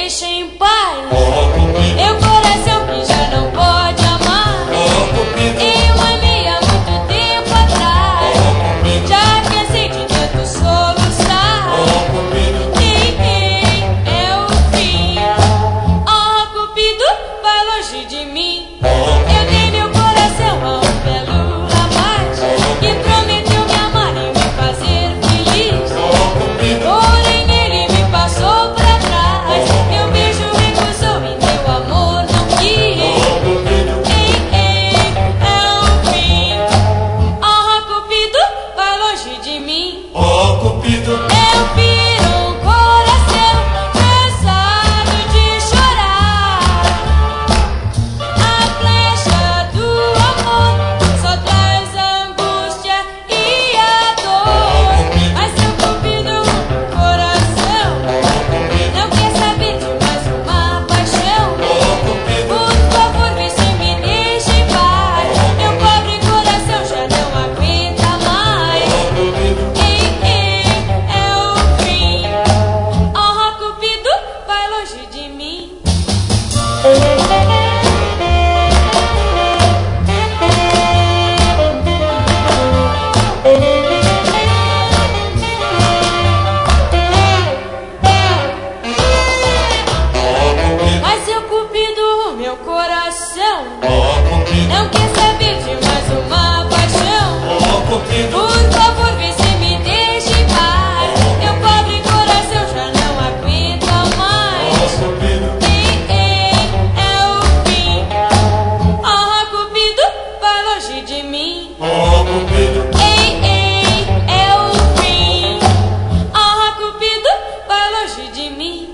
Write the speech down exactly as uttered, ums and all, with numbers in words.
deixa em paz. Eu coração que já não pode amar. Em uma meia muito tempo atrás, já cansei de tanto soluçar. Ei, ei, é o fim. Oh, Cupido, vai longe de mim. Eu dei meu coração a um belo rapaz que prometeu me amar e me fazer feliz. Porém ele me passou pra trás. Meu beijo recusou e meu amor não quis. Ei, ei, é o fim. Oh, Cupido, vai longe de mim. Oh, Cupido, Eu viro um coração cansado de chorar. A flecha do amor só traz angústia e a dor. Mas seu Cupido, coração, não quer saber de mais uma paixão. Por favor, vê se me deixa em paz. Meu pobre coração já não aguenta mais. Ei, ei, é o fim. Oh, Cupido, vai longe de mim. Mas seu Cupido, meu coração, oh, Cupido, não quer saber de mais uma paixão. oh, Cupido, Por favor, vê se me deixa em paz. Meu pobre coração já não aguenta mais. oh, Cupido, Ei, ei, é o fim. Oh, Cupido, vai longe de mim. oh, Cupido, Ei, ei, é o fim. Oh, Cupido, vai longe de mim.